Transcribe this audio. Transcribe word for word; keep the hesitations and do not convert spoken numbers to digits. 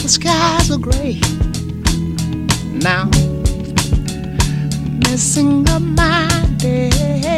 skies are gray now, messing up my day.